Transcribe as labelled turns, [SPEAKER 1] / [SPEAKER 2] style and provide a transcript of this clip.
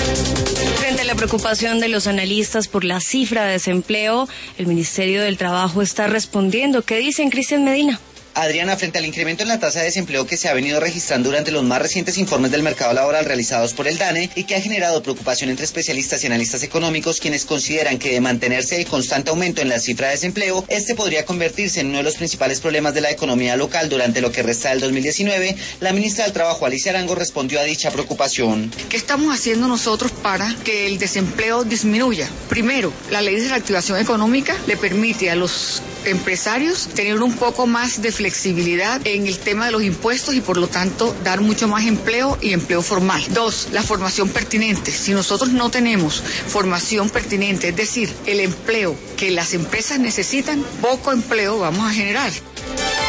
[SPEAKER 1] Frente a la preocupación de los analistas por la cifra de desempleo, el Ministerio del Trabajo está respondiendo. ¿Qué dicen, Cristian Medina?
[SPEAKER 2] Adriana, frente al incremento en la tasa de desempleo que se ha venido registrando durante los más recientes informes del mercado laboral realizados por el DANE y que ha generado preocupación entre especialistas y analistas económicos, quienes consideran que de mantenerse el constante aumento en la cifra de desempleo, este podría convertirse en uno de los principales problemas de la economía local durante lo que resta del 2019, la ministra del Trabajo, Alicia Arango, respondió a dicha preocupación.
[SPEAKER 3] ¿Qué estamos haciendo nosotros para que el desempleo disminuya? Primero, la ley de reactivación económica le permite a los empresarios tener un poco más de flexibilidad en el tema de los impuestos y por lo tanto dar mucho más empleo y empleo formal. 2, la formación pertinente. Si nosotros no tenemos formación pertinente, es decir, el empleo que las empresas necesitan, poco empleo vamos a generar.